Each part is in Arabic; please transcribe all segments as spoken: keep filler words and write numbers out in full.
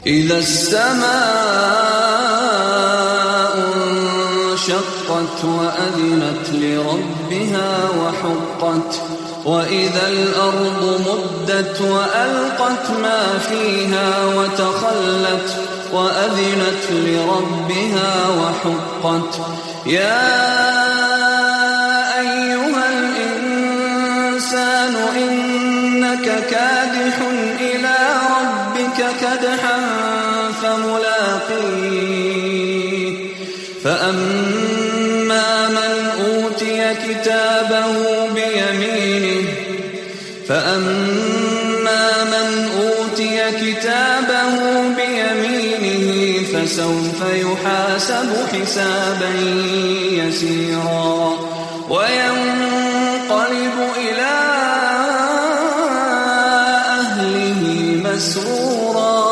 إذا السماء انشقت وأذنت لربها وحقت وإذا الأرض مدت وألقت ما فيها وتخلت وأذنت لربها وحقت يا أيها الإنسان إنك كادح إلى ربك كدحا فملاقيه فأما من أوتي كتابه بيمينه فأما من أوتي كتابه بيمينه فسوف يحاسب حسابا يسيرا وينقلب إلى أهله مسرورا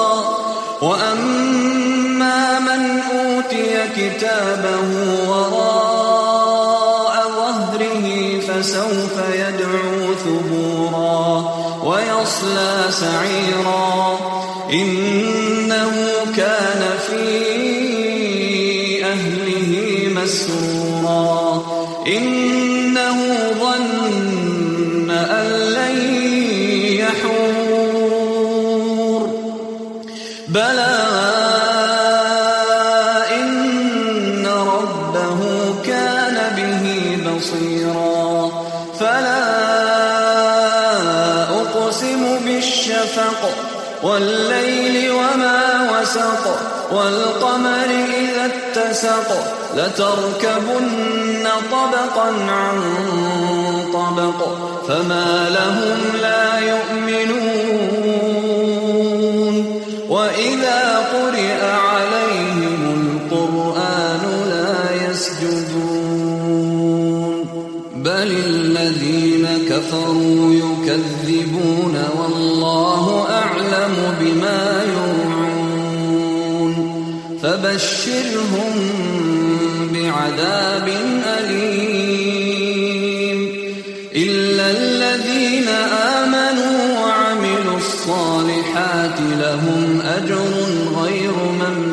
وأما من أوتي كتابه وراء ظهره فسوف يدعو ثبورا ويصلى سعيرا إنه كان في أهله مسرورا إنه ظن أن لن يحور بلى إن ربه كان به بصيرا فلا أقسم بالشفق والليل وما وسق والقمر إذا اتسق لتركبن طبقا عن طبق فما لهم لا يؤمنون وإذا قرئ عليهم القرآن لا يسجدون بل الذين كفروا يكذبون والله أعلم بما يوعون فبشرهم بعذاب أليم إلا الذين آمنوا وعملوا الصالحات لهم أجر غير ممنون